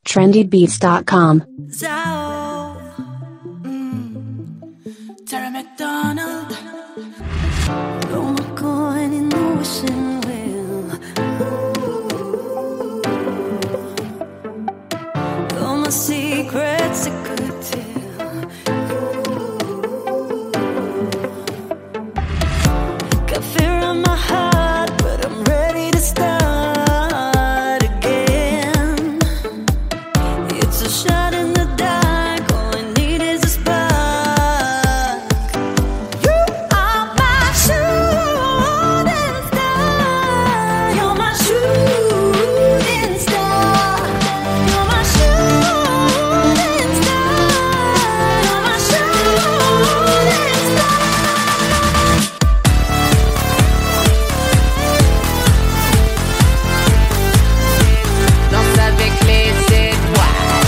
trendybeats.com. Zao, Tara McDonald. Throw my coin in the wishing well. All my secrets I could tell. Got fear in my heart, but I'm ready to start again. It's a shot in the dark, all I need is a spark. You are my shooting star. You're my shooting star. You're my shooting star. You're my shooting star. Danse avec les étoiles.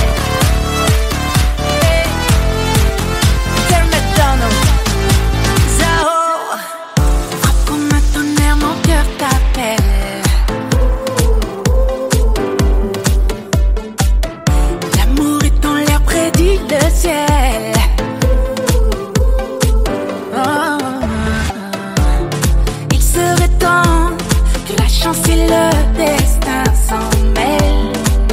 Hey, Tara McDonald. Zao, frappe comme un tonnerre, mon cœur t'appelle. L'amour est en l'air, prédit le ciel. Oh. Il serait temps que la chance et le destin s'en mêlent.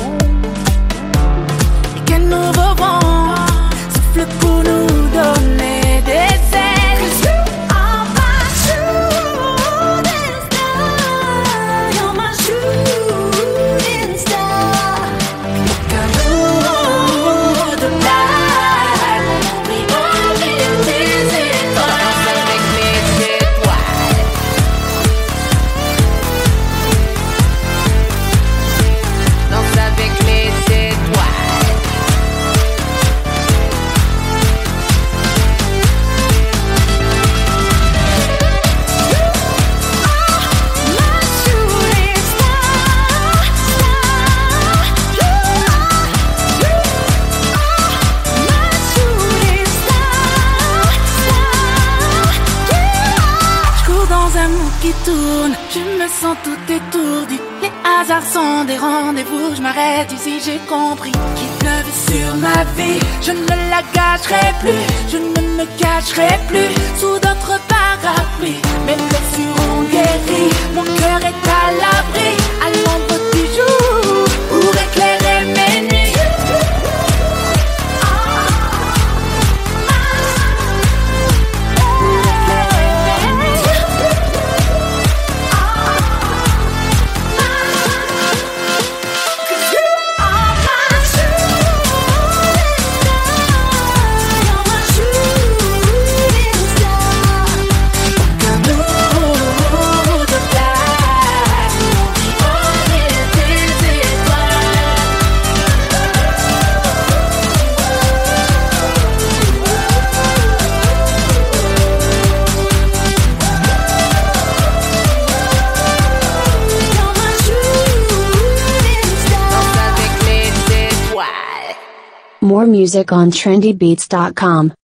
Et qu'un nouveau vent souffle pour nous donner des ailes. 'Cause you are my shooting star. You're my shooting star. Qu'un jour de blague, we all live des étoiles. Danse avec les étoiles. Danse avec les étoiles. My shooting star, you are my shooting star, Je cours dans un monde qui tourne, je me sens tout étourdi. Les hasards sont des rendez-vous, je m'arrête ici, j'ai compris. Qu'il pleuve sur ma vie, je ne la gâcherai plus, je ne me cacherai plus sous d'autres parapluies. Mes blessures ont guéri, mon cœur est à l'abri, à l'ombre du jour, pour éclairer mes nuits. More music on trendybeats.com.